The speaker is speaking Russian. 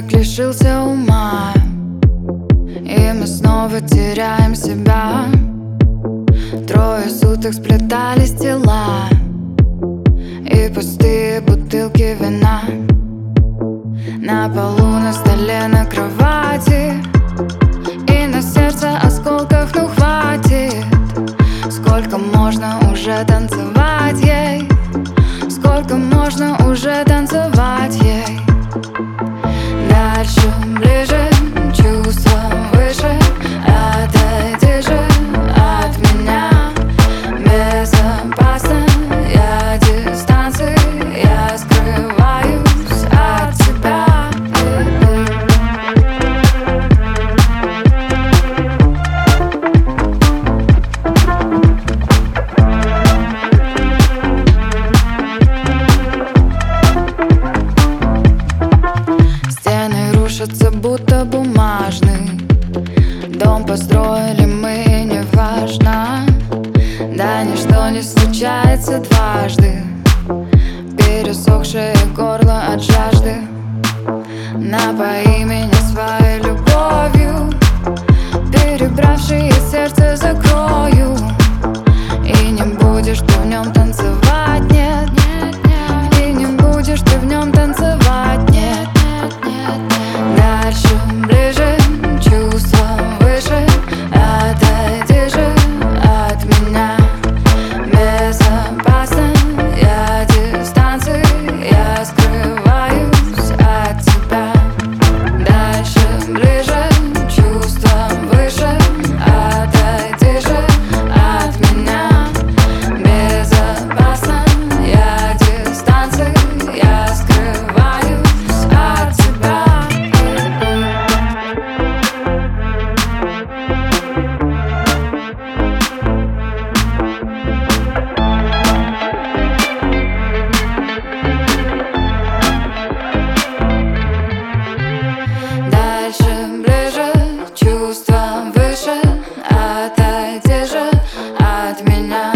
вдруг лишился ума, и мы снова теряем себя. Трое суток сплетались тела и пустые бутылки вина на полу, на столе, на кровати, и на сердце осколков. Ну хватит, сколько можно уже танцевать ей, сколько можно уже танцевать ей. Дальше, ближе, чувства выше, отойди же от меня. Безопасно, я дистанции, я скрываюсь от тебя. Стены рушатся, будто бумажный дом построили мы, неважно. Да, ничто не случается дважды. Пересохшее горло от жажды. Напои меня своей любовью, перебравшее сердце закрою, и не будешь ты в нем танцевать, нет, нет, нет. И не будешь ты в нем танцевать, нет, нет, нет. Дальше, ближе, чувства выше, отойди же от меня. Безопасно, я дистанции, я скрываюсь от тебя. Дальше, ближе, чувства выше, отойди же от меня. Безопасно, я дистанции, я скрываюсь от тебя. Дальше, ближе, чувства выше, отойди же от меня.